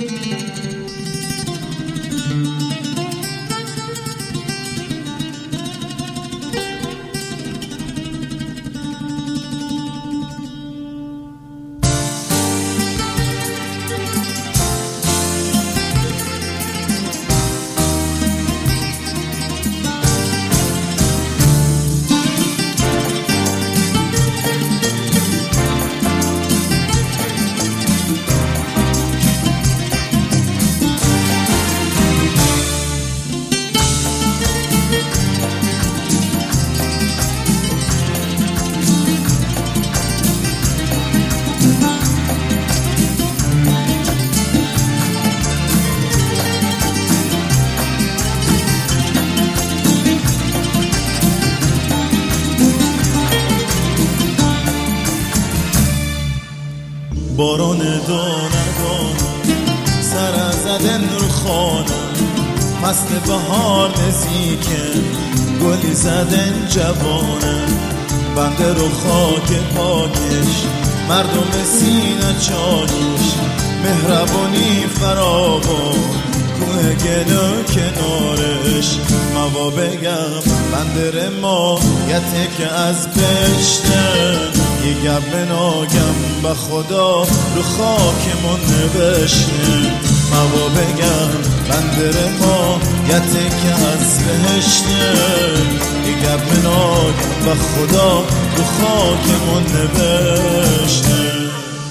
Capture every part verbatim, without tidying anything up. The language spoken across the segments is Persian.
باران دانه دانه سر زدن رو خانه، مست بهار نزیکه گلی زدن جوانه. بنده رو خاک پاکش مردم سینه چاکش، مهربانی فراوان کوه گل و کنارش. موا بگم بنده رمایته که از پشته، یه گب بناگم به خدا رو خاکمون نوشته. موا بگم بنده رمایته که از بهشته، یه گب بناگم به خدا رو خاکمون نوشته.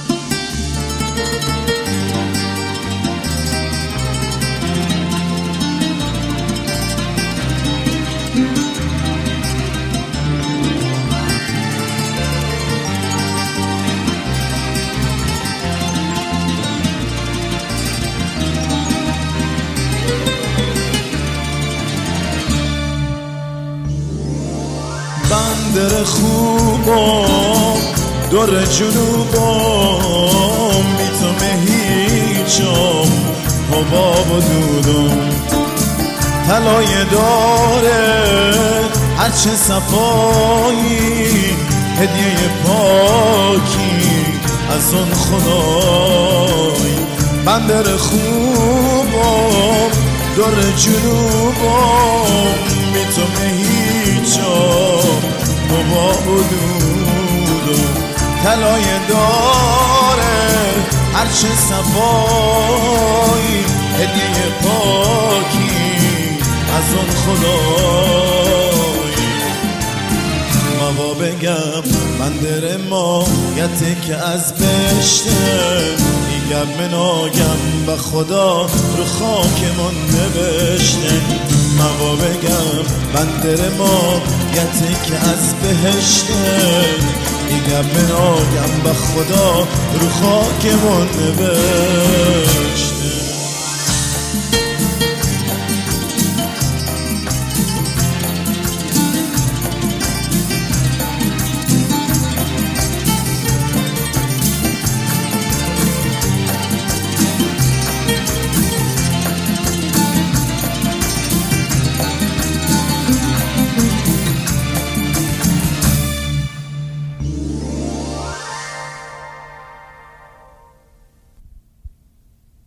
بندر خوبم دور جنوبم، بی تو مهیچم حباب و دودم. طلای داره هرچه صفایی، هدیه پاکی از اون خدای. بندر خوبم دور جنوبم، بی تو مهیچم بابا و دودو. طلای داره هرچه صفایی، هدیه پاکی از اون خدای. موا بگم بنده رمایته که از بشته، دیگر مناگم به خدا رو خاکمون نوشته. موا بگم بنده رمایته که از بهشته، دیگر مناگم به خدا رو خاکمون نوشته.